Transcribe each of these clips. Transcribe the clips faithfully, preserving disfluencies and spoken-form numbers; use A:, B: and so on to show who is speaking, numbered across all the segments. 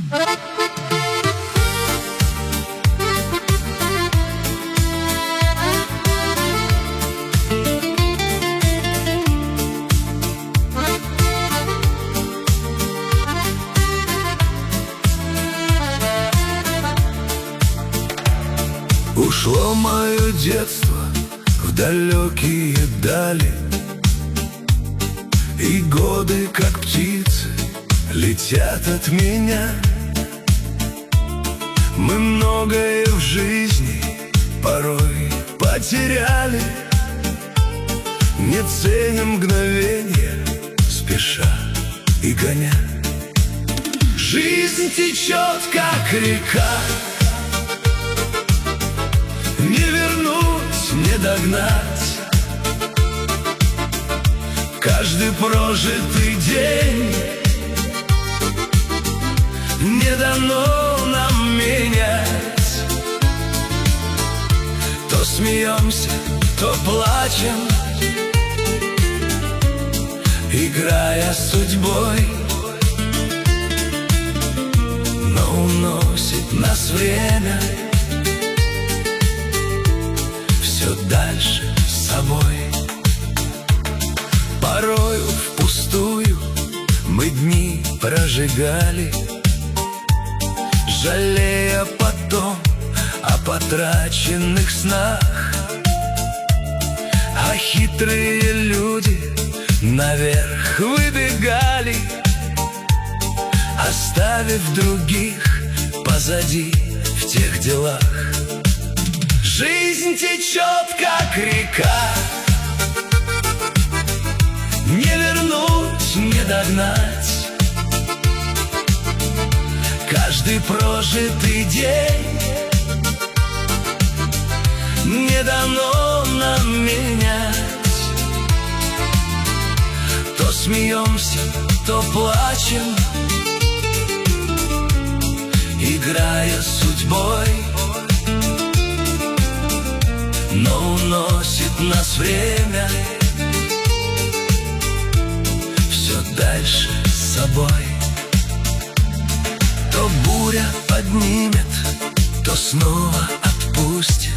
A: Ушло мое детство в далекие дали, и годы, как птицы, летят от меня. Мы многое в жизни порой потеряли, не ценим мгновенья, спеша и гоня. Жизнь течет, как река, не вернуть, не догнать. Каждый прожитый день не дано нам менять. То смеемся, то плачем, играя с судьбой, но уносит нас время все дальше с собой. Порою впустую мы дни прожигали, жалея потом о потраченных снах. А хитрые люди наверх выбегали, оставив других позади в тех делах. Жизнь течет, как река, не вернуть, не догнать. Каждый прожитый день не дано нам менять. То смеемся, то плачем, играя с судьбой, но уносит нас время все дальше с собой. То буря поднимет, то снова отпустит,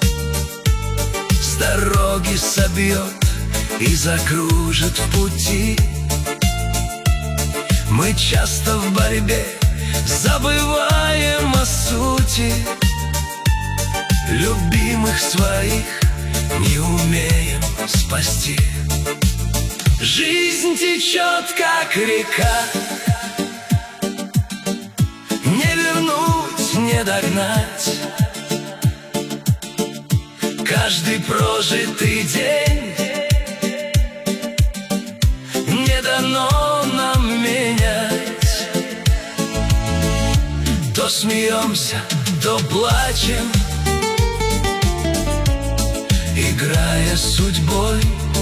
A: с дороги собьет и закружит в пути. Мы часто в борьбе забываем о сути, любимых своих не умеем спасти. Жизнь течет, как река, не вернуть, не догнать. Каждый прожитый день не дано нам менять. То смеемся, то плачем, играя с судьбой,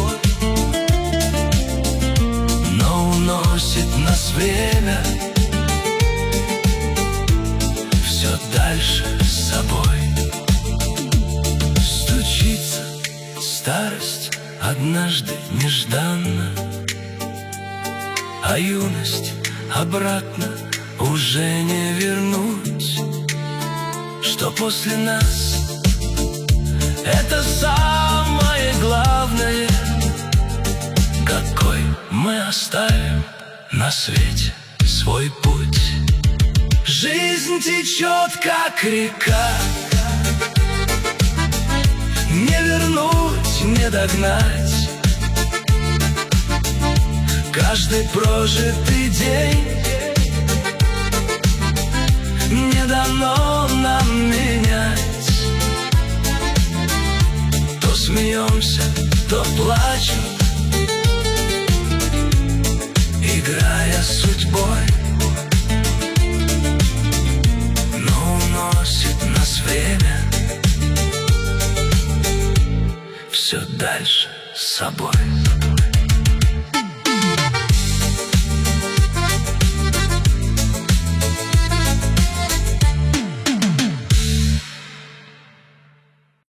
A: но уносит нас время все дальше с собой. Стучится старость однажды нежданно, а юность обратно уже не вернуть. Что после нас — это самое главное, какой мы оставим на свете свой путь. Жизнь течет, как река, не вернуть, не догнать. Каждый прожитый день не дано нам менять. То смеемся, то плачем, играя с судьбой, но уносит нас время все дальше с собой.